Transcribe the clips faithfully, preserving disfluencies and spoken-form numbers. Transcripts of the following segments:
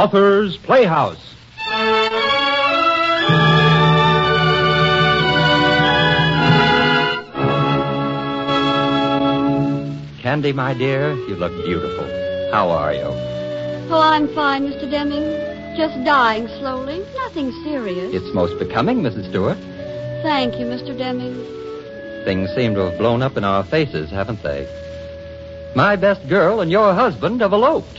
Author's Playhouse. Candy, my dear, you look beautiful. How are you? Oh, I'm fine, Mister Deming. Just dying slowly. Nothing serious. It's most becoming, Missus Stewart. Thank you, Mister Deming. Things seem to have blown up in our faces, haven't they? My best girl and your husband have eloped.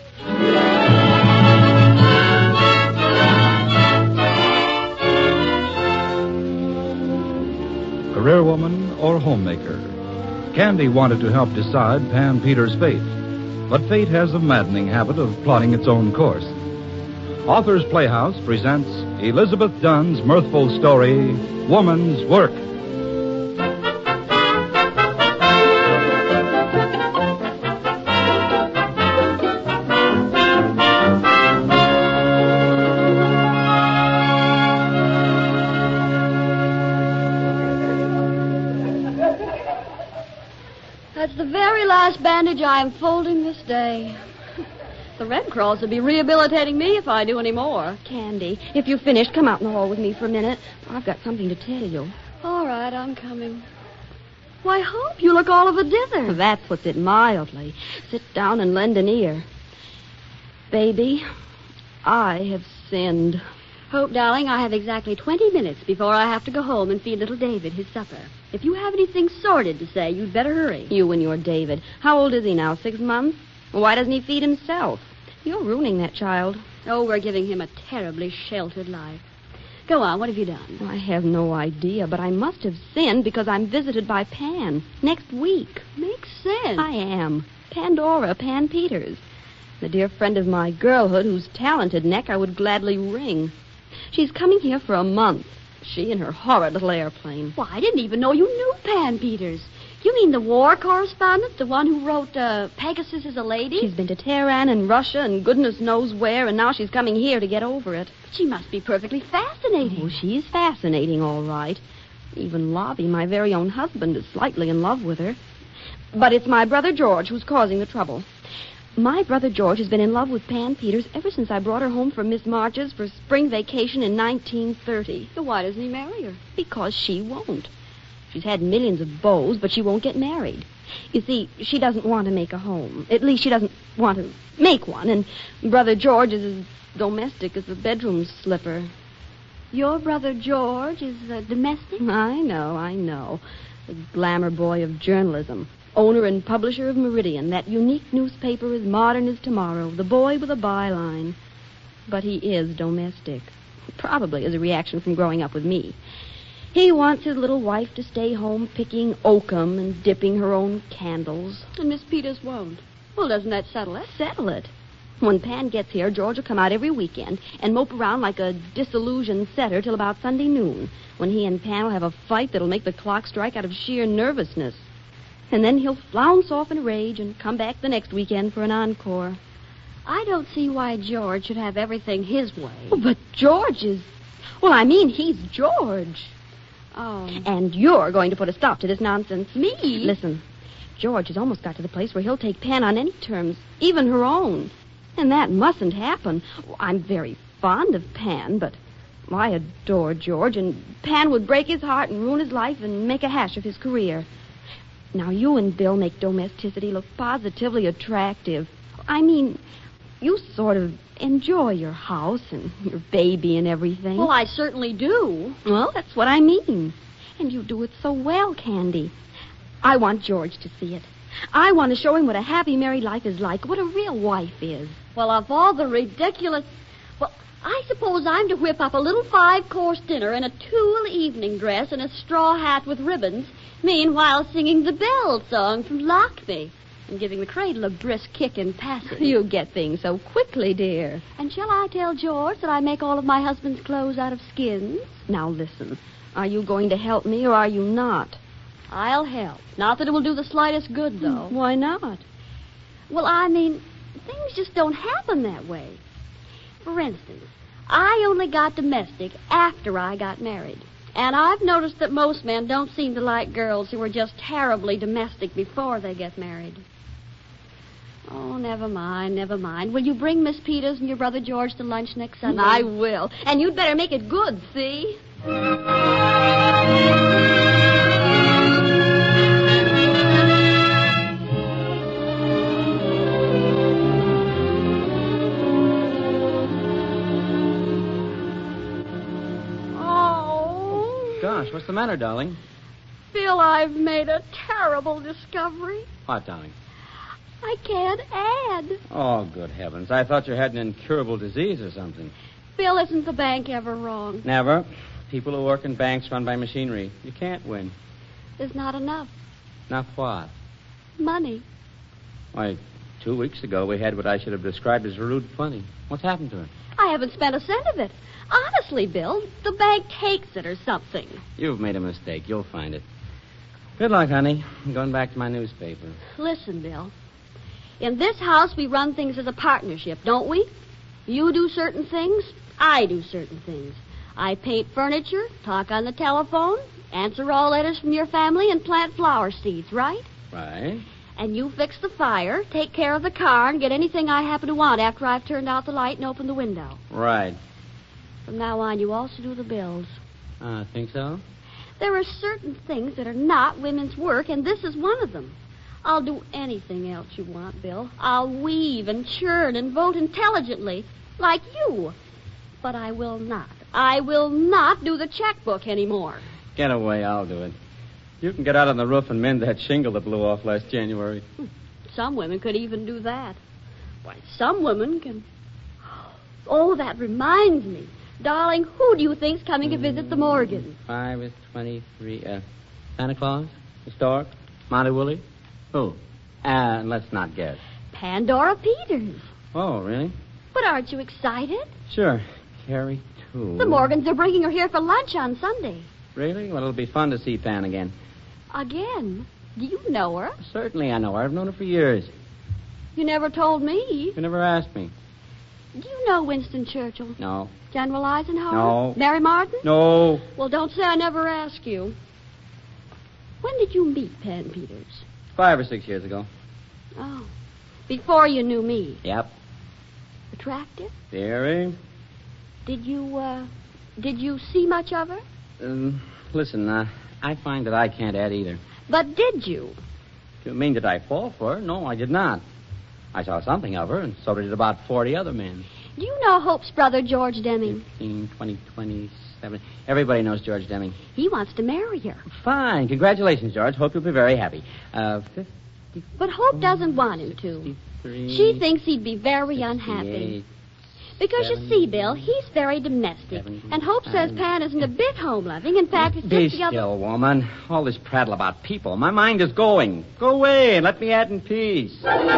Career woman or homemaker, Candy wanted to help decide Pan Peters' fate, but fate has a maddening habit of plotting its own course. Author's Playhouse presents Elizabeth Dunn's mirthful story, Woman's Work. That's the very last bandage I am folding this day. The Red Cross would be rehabilitating me if I do any more. Candy, if you've finished, come out in the hall with me for a minute. I've got something to tell you. All right, I'm coming. Why, Hope, you look all of a dither. That puts it mildly. Sit down and lend an ear. Baby, I have sinned. Hope, darling, I have exactly twenty minutes before I have to go home and feed little David his supper. If you have anything sordid to say, you'd better hurry. You and your David. How old is he now, six months? Why doesn't he feed himself? You're ruining that child. Oh, we're giving him a terribly sheltered life. Go on, what have you done? I have no idea, but I must have sinned because I'm visited by Pan next week. Makes sense. I am. Pandora, Pan Peters. The dear friend of my girlhood whose talented neck I would gladly wring. She's coming here for a month. She and her horrid little airplane. Why, I didn't even know you knew Pan Peters. You mean the war correspondent, the one who wrote uh, Pegasus is a Lady? She's been to Tehran and Russia and goodness knows where, and now she's coming here to get over it. But she must be perfectly fascinating. Oh, she's fascinating, all right. Even Lobby, my very own husband, is slightly in love with her. But it's my brother George who's causing the trouble. My brother George has been in love with Pan Peters ever since I brought her home from Miss March's for spring vacation in nineteen thirty. So why doesn't he marry her? Because she won't. She's had millions of beaux, but she won't get married. You see, she doesn't want to make a home. At least she doesn't want to make one, and Brother George is as domestic as a bedroom slipper. Your brother George is uh, domestic? I know, I know. The glamour boy of journalism. Owner and publisher of Meridian, that unique newspaper as modern as tomorrow, the boy with a byline. But he is domestic. Probably as a reaction from growing up with me. He wants his little wife to stay home picking oakum and dipping her own candles. And Miss Peters won't. Well, doesn't that settle it? Settle it. When Pan gets here, George will come out every weekend and mope around like a disillusioned setter till about Sunday noon, when he and Pan will have a fight that'll make the clock strike out of sheer nervousness. And then he'll flounce off in a rage and come back the next weekend for an encore. I don't see why George should have everything his way. Oh, but George is... Well, I mean, he's George. Oh. And you're going to put a stop to this nonsense. Me? Listen, George has almost got to the place where he'll take Pan on any terms, even her own. And that mustn't happen. I'm very fond of Pan, but I adore George, and Pan would break his heart and ruin his life and make a hash of his career. Now, you and Bill make domesticity look positively attractive. I mean, you sort of enjoy your house and your baby and everything. Well, I certainly do. Well, that's what I mean. And you do it so well, Candy. I want George to see it. I want to show him what a happy married life is like, what a real wife is. Well, of all the ridiculous... Well, I suppose I'm to whip up a little five-course dinner in a tulle evening dress and a straw hat with ribbons, meanwhile singing the Bell song from Lockney and giving the cradle a brisk kick in passing. You get things so quickly, dear. And shall I tell George that I make all of my husband's clothes out of skins? Now, listen. Are you going to help me or are you not? I'll help. Not that it will do the slightest good, though. Why not? Well, I mean, things just don't happen that way. For instance, I only got domestic after I got married. And I've noticed that most men don't seem to like girls who are just terribly domestic before they get married. Oh, never mind, never mind. Will you bring Miss Peters and your brother George to lunch next Sunday? I will. And you'd better make it good, see? Oh. Gosh, what's the matter, darling? Bill, I've made a terrible discovery. What, darling? I can't add. Oh, good heavens. I thought you had an incurable disease or something. Bill, isn't the bank ever wrong? Never. People who work in banks run by machinery. You can't win. There's not enough Not what? money. Why, two weeks ago we had what I should have described as rude plenty. What's happened to it? I haven't spent a cent of it. Honestly, Bill, the bank takes it or something. You've made a mistake. You'll find it. Good luck, honey. I'm going back to my newspaper. Listen, Bill. In this house, we run things as a partnership, don't we? You do certain things, I do certain things. I paint furniture, talk on the telephone, answer all letters from your family, and plant flower seeds, right? Right. And you fix the fire, take care of the car, and get anything I happen to want after I've turned out the light and opened the window. Right. From now on, you also do the bills. Uh, think so? There are certain things that are not women's work, and this is one of them. I'll do anything else you want, Bill. I'll weave and churn and vote intelligently, like you. But I will not. I will not do the checkbook anymore. Get away. I'll do it. You can get out on the roof and mend that shingle that blew off last January. Some women could even do that. Why, some women can... Oh, that reminds me. Darling, who do you think's coming to visit the Morgans? Five is twenty-three. Uh, Santa Claus? The Stork? Monty Woolley? Who? Uh, let's not guess. Pandora Peters. Oh, really? But aren't you excited? Sure. Carrie, too. The Morgans are bringing her here for lunch on Sunday. Really? Well, it'll be fun to see Pan again. Again? Do you know her? Certainly I know her. I've known her for years. You never told me. You never asked me. Do you know Winston Churchill? No. General Eisenhower? No. Mary Martin? No. Well, don't say I never asked you. When did you meet Pan Peters? Five or six years ago. Oh. Before you knew me. Yep. Attractive? Very. Did you, uh, did you see much of her? Um, listen, uh, I find that I can't add either. But did you? Do you mean did I fall for her? No, I did not. I saw something of her, and so did about forty other men. Do you know Hope's brother, George Deming? Fifteen, twenty, twenty-seven. Everybody knows George Deming. He wants to marry her. Fine. Congratulations, George. Hope you'll be very happy. Uh, fifty. But Hope doesn't want him to. She thinks he'd be very unhappy. Because, you see, Bill, he's very domestic. And Hope says Pan isn't a bit home-loving. In fact, it's Be just the other... still, woman. All this prattle about people. My mind is going. Go away and let me add in peace.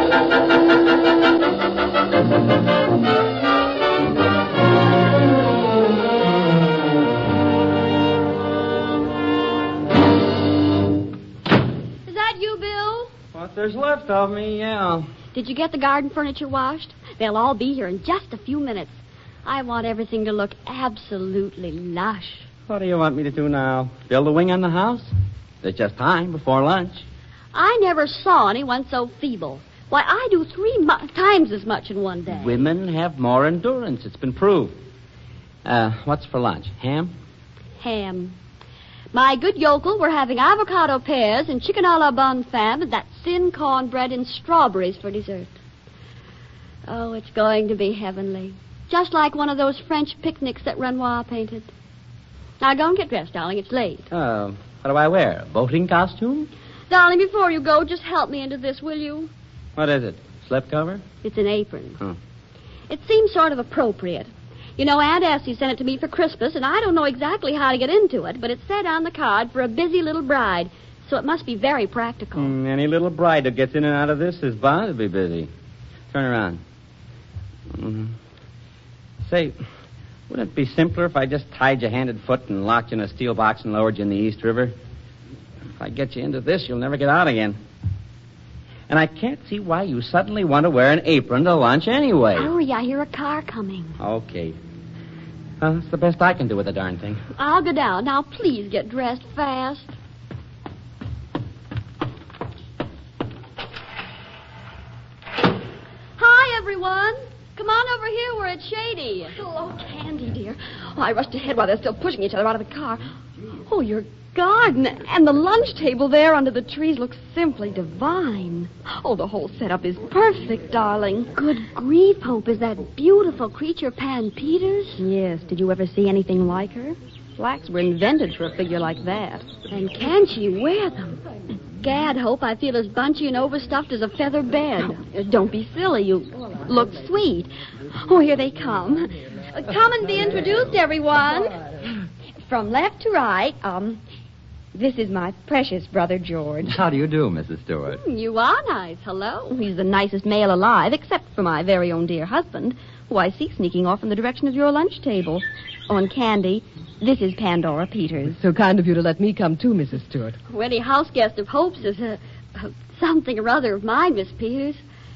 Is that you, Bill? What there's left of me, yeah. Did you get the garden furniture washed? They'll all be here in just a few minutes. I want everything to look absolutely lush. What do you want me to do now? Build a wing on the house? There's just time before lunch. I never saw anyone so feeble. Why, I do three mu- times as much in one day. Women have more endurance. It's been proved. Uh, what's for lunch? Ham? Ham. My good yokel, we're having avocado pears and chicken a la bonne femme and that thin cornbread and strawberries for dessert. Oh, it's going to be heavenly. Just like one of those French picnics that Renoir painted. Now, go and get dressed, darling. It's late. Uh, what do I wear? A boating costume? Darling, before you go, just help me into this, will you? What is it? Slipcover? It's an apron. Huh. It seems sort of appropriate. You know, Aunt Essie sent it to me for Christmas, and I don't know exactly how to get into it, but it said on the card for a busy little bride, so it must be very practical. Mm, any little bride that gets in and out of this is bound to be busy. Turn around. Mm-hmm. Say, wouldn't it be simpler if I just tied you hand and foot and locked you in a steel box and lowered you in the East River? If I get you into this, you'll never get out again. And I can't see why you suddenly want to wear an apron to lunch anyway. Hurry, I hear a car coming. Okay. Well, that's the best I can do with the darn thing. I'll go down. Now, please get dressed fast. over here where it's shady. Hello, Candy, dear. Oh, I rushed ahead while they're still pushing each other out of the car. Oh, your garden and the lunch table there under the trees looks simply divine. Oh, the whole setup is perfect, darling. Good grief, Hope. Is that beautiful creature Pan Peters? Yes. Did you ever see anything like her? Flax were invented for a figure like that. And can she wear them? Gad, Hope, I feel as bunchy and overstuffed as a feather bed. Uh, Don't be silly. You look sweet. Oh, here they come. Uh, come and be introduced, everyone. From left to right, um, this is my precious brother, George. How do you do, Missus Stewart? You are nice. Hello. He's the nicest male alive, except for my very own dear husband, who I see sneaking off in the direction of your lunch table. Oh, and Candy, this is Pandora Peters. So kind of you to let me come too, Missus Stewart. Well, any house guest of Hope's is uh, uh, something or other of mine, Miss Peters.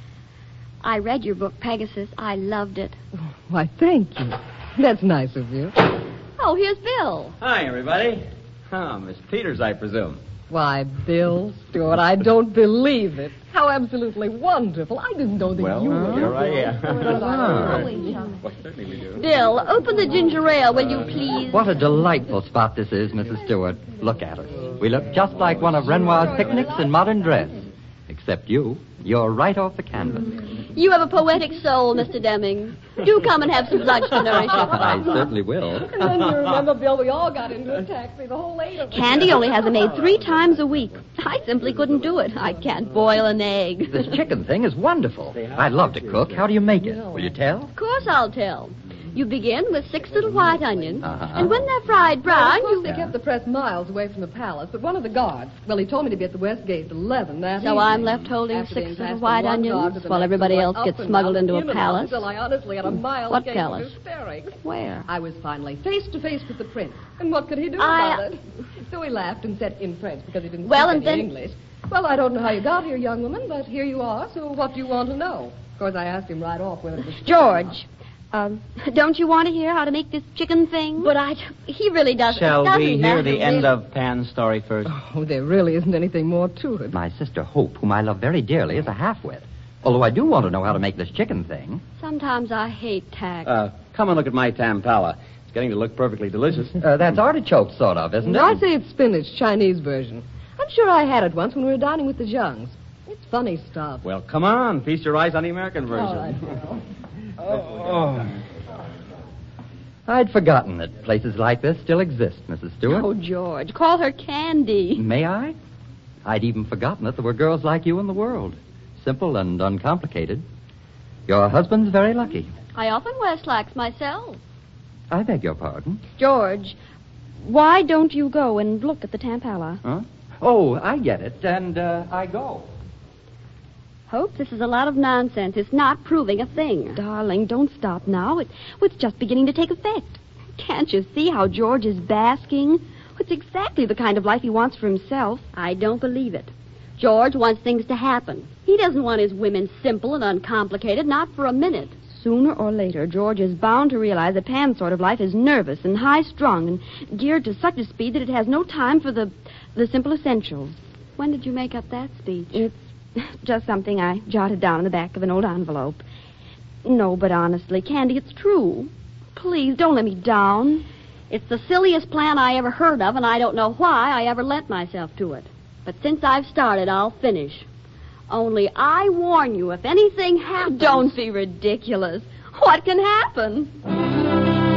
I read your book, Pegasus. I loved it. Why, thank you. That's nice of you. Oh, here's Bill. Hi, everybody. Oh, Miss Peters, I presume. Why, Bill Stewart, I don't believe it. How absolutely wonderful. I didn't know that Well, you uh, were. here I am. Oh. Well, certainly we do. Bill, open the ginger ale, will you please? What a delightful spot this is, Missus Stewart. Look at us. We look just like one of Renoir's picnics in modern dress. Except you. You're right off the canvas. You have a poetic soul, Mister Deming. Do come and have some lunch to nourish you. I certainly will. And then you remember, Bill, we all got into a taxi, the whole eight of us. Candy only has a maid three times a week. I simply couldn't do it. I can't boil an egg. This chicken thing is wonderful. I'd love to cook. How do you make it? Will you tell? Of course I'll tell. You begin with six little white onions, Uh-huh. and when they're fried brown, Of course, you... they kept the press miles away from the palace, but one of the guards, well, he told me to be at the West Gate at eleven that So evening. I'm left holding After six being little passed white from one onions dog to the while next, everybody and else up gets and smuggled down, into a in and out palace. Until I honestly had a mile What escape palace? of hysterics. Where? I was finally face to face with the prince. And what could he do I- about it? So he laughed and said in French because he didn't Well, speak and any then- English. Well, I don't know how you got here, young woman, but here you are, so what do you want to know? Of course, I asked him right off whether it was... George, um, don't you want to hear how to make this chicken thing? But I... He really doesn't. Shall it doesn't we hear matter, the end really. of Pan's story first? Oh, there really isn't anything more to it. My sister Hope, whom I love very dearly, is a half-wit. Although I do want to know how to make this chicken thing. Sometimes I hate tact. Uh, come and look at my tampala. It's getting to look perfectly delicious. Uh, that's artichoke, sort of, isn't it? I say it's spinach, Chinese version. I'm sure I had it once when we were dining with the Jungs. It's funny stuff. Well, come on. Feast your eyes on the American version. All right, Bill. Oh. I'd forgotten that places like this still exist, Missus Stewart. Oh, George, call her Candy. May I? I'd even forgotten that there were girls like you in the world. Simple and uncomplicated. Your husband's very lucky. I often wear slacks myself. I beg your pardon. George, why don't you go and look at the Tampala? Huh? Oh, I get it, and uh, I go. Hope, this is a lot of nonsense. It's not proving a thing. Darling, don't stop now. It, it's just beginning to take effect. Can't you see how George is basking? It's exactly the kind of life he wants for himself. I don't believe it. George wants things to happen. He doesn't want his women simple and uncomplicated, not for a minute. Sooner or later, George is bound to realize that Pan's sort of life is nervous and high-strung and geared to such a speed that it has no time for the the simple essentials. When did you make up that speech? It's just something I jotted down in the back of an old envelope. No, but honestly, Candy, it's true. Please, don't let me down. It's the silliest plan I ever heard of, and I don't know why I ever lent myself to it. But since I've started, I'll finish. Only I warn you, if anything happens... Don't be ridiculous. What can happen?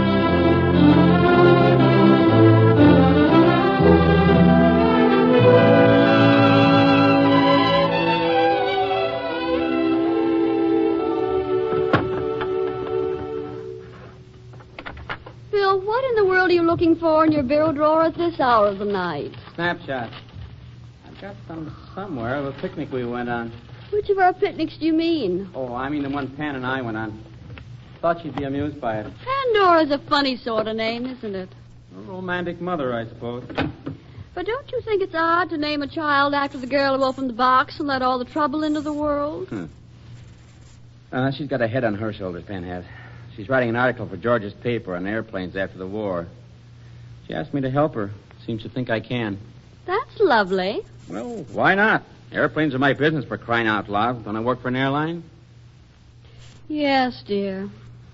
Bill, what in the world are you looking for in your bureau drawer at this hour of the night? Snapshot. I've got some somewhere of a picnic we went on. Which of our picnics do you mean? Oh, I mean the one Pan and I went on. Thought she'd be amused by it. Pandora's a funny sort of name, isn't it? A romantic mother, I suppose. But don't you think it's odd to name a child after the girl who opened the box and let all the trouble into the world? Hmm. Uh, she's got a head on her shoulders, Pan has. She's writing an article for George's paper on airplanes after the war. She asked me to help her. Seems to think I can. That's lovely. Well, why not? Airplanes are my business, for crying out loud. Don't I work for an airline? Yes, dear.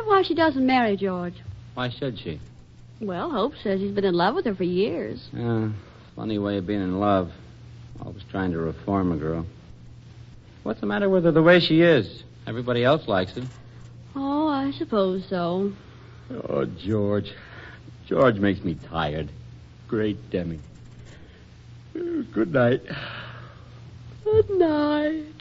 why she doesn't marry George. Why should she? Well, Hope says he's been in love with her for years. Yeah, funny way of being in love. Always trying to reform a girl. What's the matter with her the way she is? Everybody else likes her. Oh, I suppose so. Oh, George. George makes me tired. Great Deming. Good night. Good night.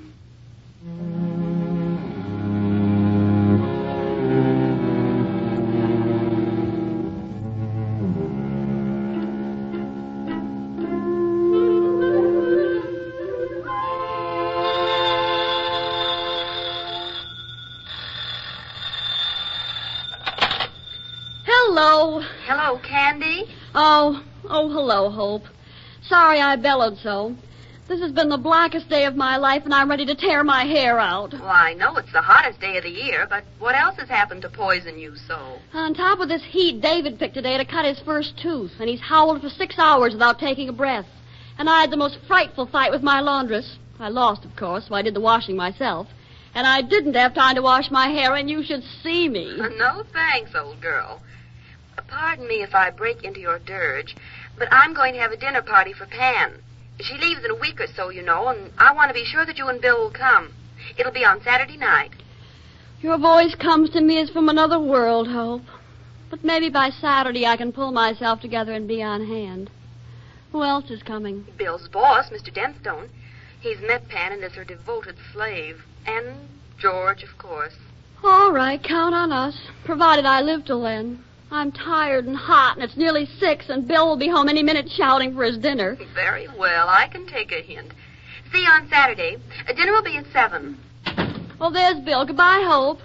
Hello. Hello, Candy. Oh, oh, hello, Hope. Sorry I bellowed so. This has been the blackest day of my life, and I'm ready to tear my hair out. Well, I know it's the hottest day of the year, but what else has happened to poison you so? On top of this heat, David picked today to cut his first tooth, and he's howled for six hours without taking a breath. And I had the most frightful fight with my laundress. I lost, of course, so I did the washing myself. And I didn't have time to wash my hair, and you should see me. No thanks, old girl. Pardon me if I break into your dirge, but I'm going to have a dinner party for Pan. She leaves in a week or so, you know, and I want to be sure that you and Bill will come. It'll be on Saturday night. Your voice comes to me as from another world, Hope. But maybe by Saturday I can pull myself together and be on hand. Who else is coming? Bill's boss, Mister Denstone. He's met Pan and is her devoted slave. And George, of course. All right, count on us, provided I live till then. I'm tired and hot, and it's nearly six, and Bill will be home any minute shouting for his dinner. Very well, I can take a hint. See you on Saturday. Uh, dinner will be at seven. Well, there's Bill. Goodbye, Hope.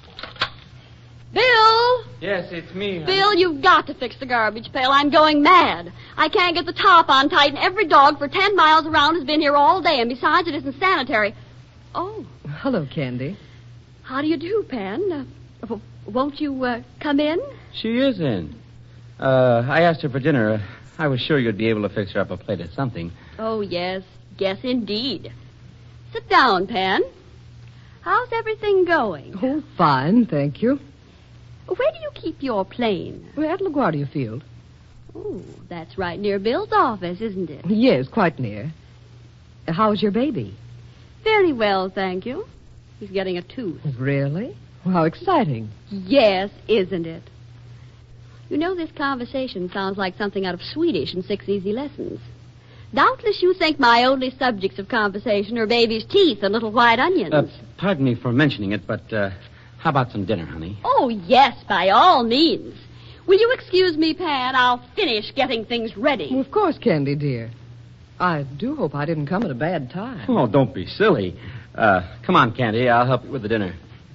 Bill! Yes, it's me. Honey. Bill, you've got to fix the garbage pail. I'm going mad. I can't get the top on tight, and every dog for ten miles around has been here all day, and besides, it isn't sanitary. Oh. Hello, Candy. How do you do, Pan? Uh, w- won't you uh, come in? She is in. Uh, I asked her for dinner. Uh, I was sure you'd be able to fix her up a plate of something. Oh, yes. Yes, indeed. Sit down, Pan. How's everything going? Oh, fine, thank you. Where do you keep your plane? We're at LaGuardia Field. Oh, that's right near Bill's office, isn't it? Yes, quite near. How's your baby? Very well, thank you. He's getting a tooth. Really? Well, how exciting. Yes, isn't it? You know, this conversation sounds like something out of Swedish and Six Easy Lessons. Doubtless you think my only subjects of conversation are baby's teeth and little white onions. Uh, pardon me for mentioning it, but uh, how about some dinner, honey? Oh, yes, by all means. Will you excuse me, Pan? I'll finish getting things ready. Well, of course, Candy, dear. I do hope I didn't come at a bad time. Oh, don't be silly. Uh, come on, Candy. I'll help you with the dinner.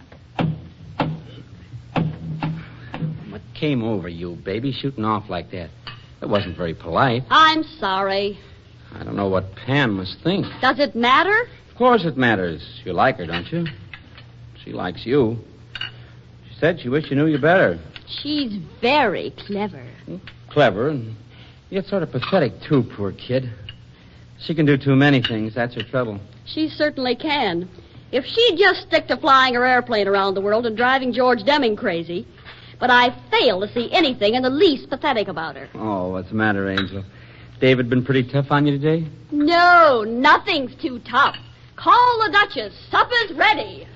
What came over you, baby, shooting off like that? It wasn't very polite. I'm sorry. I don't know what Pan must think. Does it matter? Of course it matters. You like her, don't you? She likes you. She said she wished she knew you better. She's very clever. Clever, and yet sort of pathetic, too, poor kid. She can do too many things. That's her trouble. She certainly can. If she'd just stick to flying her airplane around the world and driving George Deming crazy. But I fail to see anything in the least pathetic about her. Oh, what's the matter, Angel? David been pretty tough on you today? No, nothing's too tough. Call the Duchess. Supper's ready.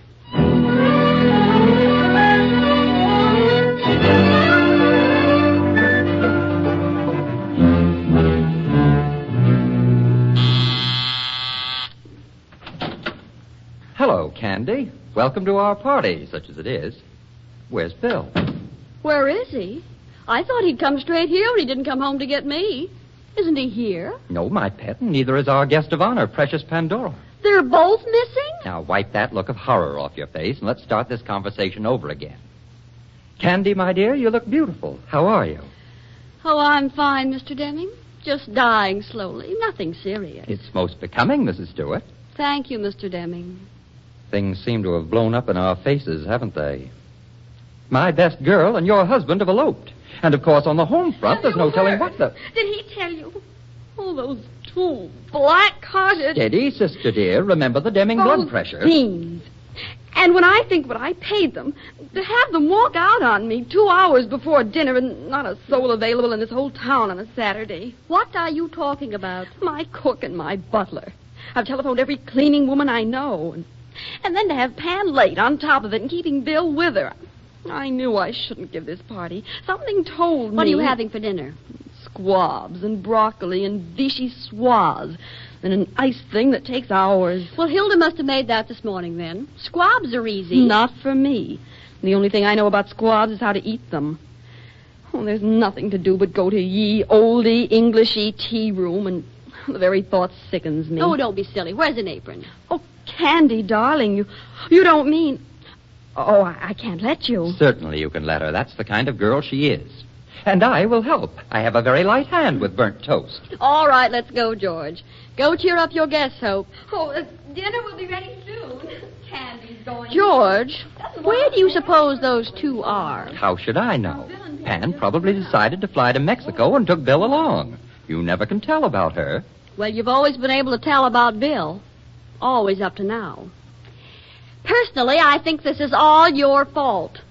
Hello, Candy. Welcome to our party, such as it is. Where's Bill? Where is he? I thought he'd come straight here when he didn't come home to get me. Isn't he here? No, my pet, and neither is our guest of honor, Precious Pandora. They're both missing? Now, wipe that look of horror off your face, and let's start this conversation over again. Candy, my dear, you look beautiful. How are you? Oh, I'm fine, Mister Deming. Just dying slowly. Nothing serious. It's most becoming, Missus Stewart. Thank you, Mister Deming. Things seem to have blown up in our faces, haven't they? My best girl and your husband have eloped. And, of course, on the home front, there's no telling what the... Did he tell you? Oh, those two black-hearted... Steady, sister dear. Remember the Deming blood pressure. Fiends. And when I think what I paid them, to have them walk out on me two hours before dinner and not a soul available in this whole town on a Saturday. What are you talking about? My cook and my butler. I've telephoned every cleaning woman I know. And, and then to have Pan late on top of it and keeping Bill with her. I knew I shouldn't give this party. Something told me... What are you having for dinner? Squabs and broccoli and vichyssoise and an ice thing that takes hours. Well, Hilda must have made that this morning, then. Squabs are easy. Not for me. The only thing I know about squabs is how to eat them. Oh, there's nothing to do but go to ye oldie Englishy tea room, and the very thought sickens me. Oh, don't be silly. Where's an apron? Oh, Candy, darling, you you don't mean... Oh, I, I can't let you. Certainly you can let her. That's the kind of girl she is. And I will help. I have a very light hand with burnt toast. All right, let's go, George. Go cheer up your guests, Hope. Oh, uh, dinner will be ready soon. Candy's going... George, where do you suppose those two are? How should I know? Pan probably decided to fly to Mexico and took Bill along. You never can tell about her. Well, you've always been able to tell about Bill. Always up to now. Personally, I think this is all your fault.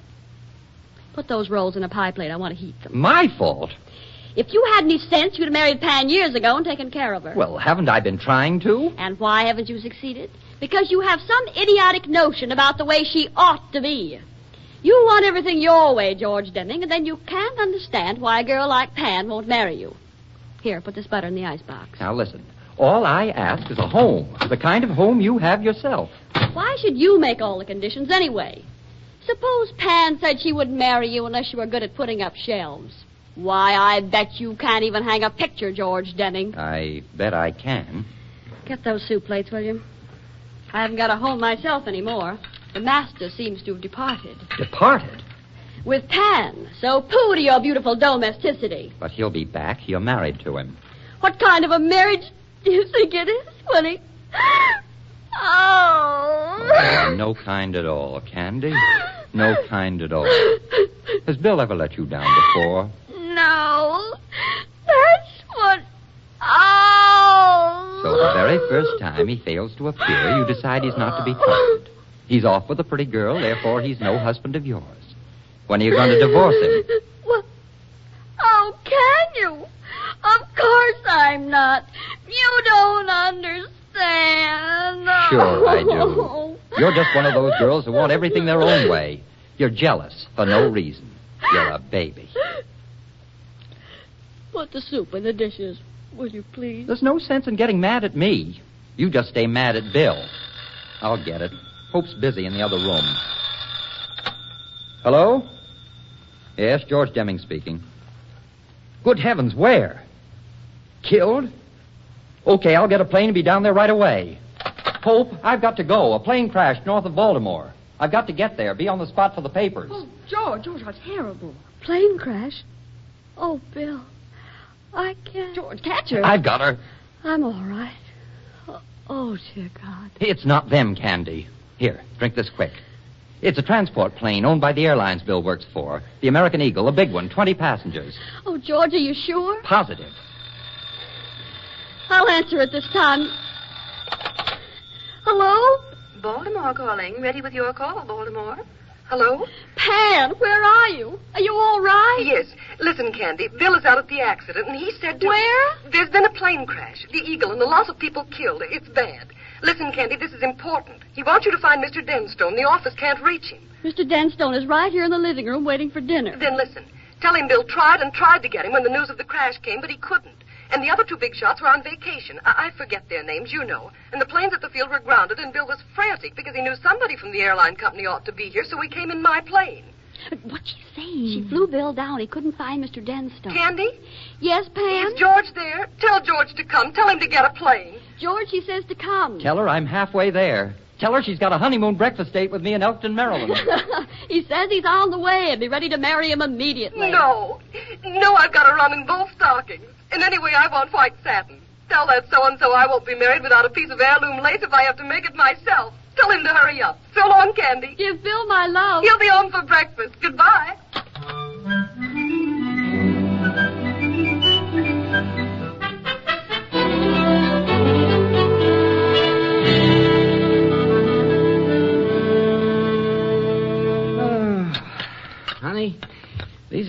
Put those rolls in a pie plate. I want to heat them. My fault? If you had any sense, you'd have married Pan years ago and taken care of her. Well, haven't I been trying to? And why haven't you succeeded? Because you have some idiotic notion about the way she ought to be. You want everything your way, George Deming, and then you can't understand why a girl like Pan won't marry you. Here, put this butter in the icebox. Now, listen. All I ask is a home, the kind of home you have yourself. Why should you make all the conditions anyway? Suppose Pan said she wouldn't marry you unless you were good at putting up shelves. Why, I bet you can't even hang a picture, George Denning. I bet I can. Get those soup plates, will you? I haven't got a home myself anymore. The master seems to have departed. Departed? With Pan. So pooh to your beautiful domesticity. But he'll be back. You're married to him. What kind of a marriage do you think it is, Willie? Oh. Oh, no kind at all, Candy. No kind at all. Has Bill ever let you down before? No. That's what... Oh. So the very first time he fails to appear, you decide he's not to be trusted. He's off with a pretty girl, therefore he's no husband of yours. When are you going to divorce him? Well, how can you? Of course I'm not. You don't understand. Sure I do. You're just one of those girls who want everything their own way. You're jealous for no reason. You're a baby. Put the soup in the dishes, will you please? There's no sense in getting mad at me. You just stay mad at Bill. I'll get it. Hope's busy in the other room. Hello? Yes, George Deming speaking. Good heavens, where? Killed? Okay, I'll get a plane and be down there right away. Hope, I've got to go. A plane crashed north of Baltimore. I've got to get there. Be on the spot for the papers. Oh, George, George, how terrible. Plane crash? Oh, Bill, I can't. George, catch her. I've got her. I'm all right. Oh, oh, dear God. It's not them, Candy. Here, drink this quick. It's a transport plane owned by the airlines Bill works for. The American Eagle, a big one, twenty passengers. Oh, George, are you sure? Positive. I'll answer it this time. Hello? Baltimore calling. Ready with your call, Baltimore. Hello? Pan, where are you? Are you all right? Yes. Listen, Candy, Bill is out at the accident, and he said to... Where? There's been a plane crash. The Eagle, and a lot of people killed. It's bad. Listen, Candy, this is important. He wants you to find Mister Denstone. The office can't reach him. Mister Denstone is right here in the living room waiting for dinner. Then listen. Tell him Bill tried and tried to get him when the news of the crash came, but he couldn't. And the other two big shots were on vacation. I, I forget their names, you know. And the planes at the field were grounded, and Bill was frantic because he knew somebody from the airline company ought to be here, so he came in my plane. What's she saying? She flew Bill down. He couldn't find Mister Denstone. Candy? Yes, Pan? Is George there? Tell George to come. Tell him to get a plane. George, he says to come. Tell her I'm halfway there. Tell her she's got a honeymoon breakfast date with me in Elkton, Maryland. He says he's on the way and be ready to marry him immediately. No. No, I've got to run in both stockings. And anyway, I want white satin. Tell that so-and-so I won't be married without a piece of heirloom lace if I have to make it myself. Tell him to hurry up. So long, Candy. Give Bill my love. He'll be home for breakfast. Goodbye.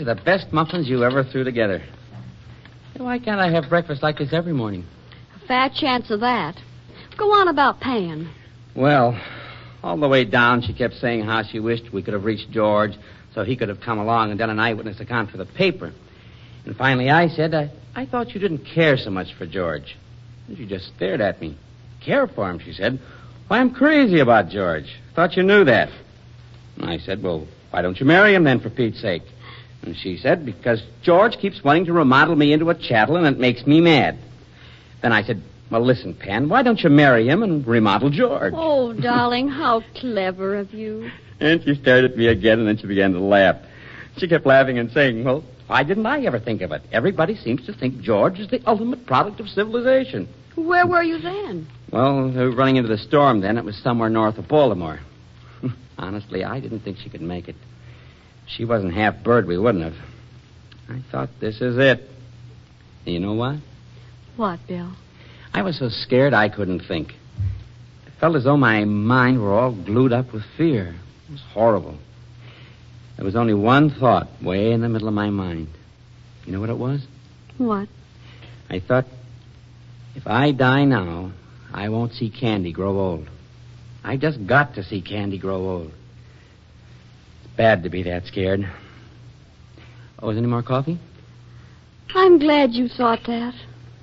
the best muffins you ever threw together. Why can't I have breakfast like this every morning? A fat chance of that. Go on about Pan. Well, all the way down, she kept saying how she wished we could have reached George so he could have come along and done an eyewitness account for the paper. And finally I said, I, I thought you didn't care so much for George. And she just stared at me. Care for him, she said. Why, I'm crazy about George. Thought you knew that. And I said, well, why don't you marry him then, for Pete's sake? And she said, because George keeps wanting to remodel me into a chattel, and it makes me mad. Then I said, well, listen, Pan, why don't you marry him and remodel George? Oh, darling, how clever of you. And she stared at me again, and then she began to laugh. She kept laughing and saying, well, why didn't I ever think of it? Everybody seems to think George is the ultimate product of civilization. Where were you then? Well, we were running into the storm then. It was somewhere north of Baltimore. Honestly, I didn't think she could make it. If she wasn't half bird, we wouldn't have. I thought, this is it. And you know what? What, Bill? I was so scared I couldn't think. I felt as though my mind were all glued up with fear. It was horrible. There was only one thought way in the middle of my mind. You know what it was? What? I thought, if I die now, I won't see Candy grow old. I just got to see Candy grow old. It's bad to be that scared. Oh, is any more coffee? I'm glad you thought that.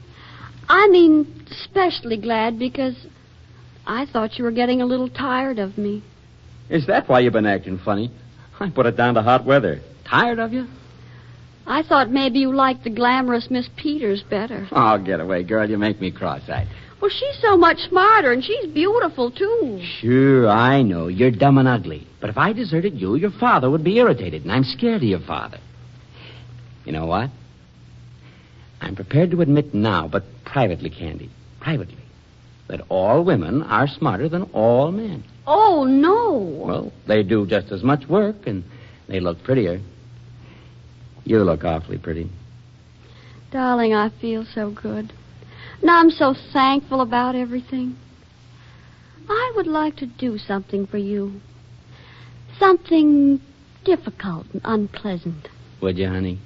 I mean, especially glad because I thought you were getting a little tired of me. Is that why you've been acting funny? I put it down to hot weather. Tired of you? I thought maybe you liked the glamorous Miss Peters better. Oh, get away, girl. You make me cross-eyed. Well, she's so much smarter, and she's beautiful, too. Sure, I know. You're dumb and ugly. But if I deserted you, your father would be irritated, and I'm scared of your father. You know what? I'm prepared to admit now, but privately, Candy, privately, that all women are smarter than all men. Oh, no. Well, they do just as much work, and they look prettier. You look awfully pretty. Darling, I feel so good. Now I'm so thankful about everything. I would like to do something for you. Something difficult and unpleasant. Would you, honey?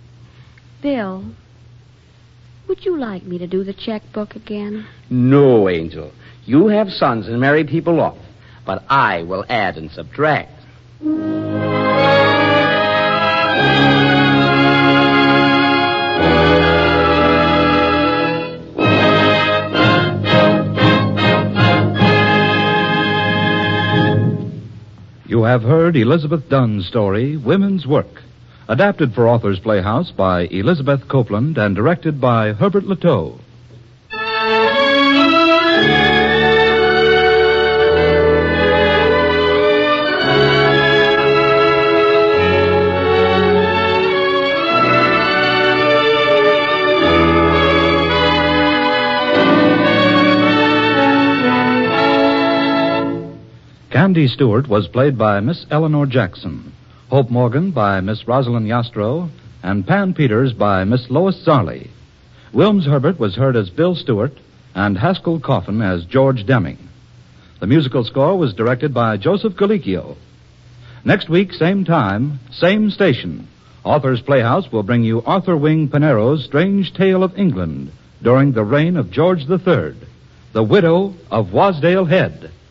Bill, would you like me to do the checkbook again? No, Angel. You have sons and marry people off, but I will add and subtract. You have heard Elizabeth Dunn's story, Women's Work, adapted for Authors Playhouse by Elizabeth Copeland and directed by Herbert Leteau. Candy Stewart was played by Miss Eleanor Jackson, Hope Morgan by Miss Rosalind Yastro, and Pan Peters by Miss Lois Zarley. Wilms Herbert was heard as Bill Stewart, and Haskell Coffin as George Deming. The musical score was directed by Joseph Galicchio. Next week, same time, same station, Authors Playhouse will bring you Arthur Wing Pinero's Strange Tale of England during the reign of George the Third, The Widow of Wasdale Head.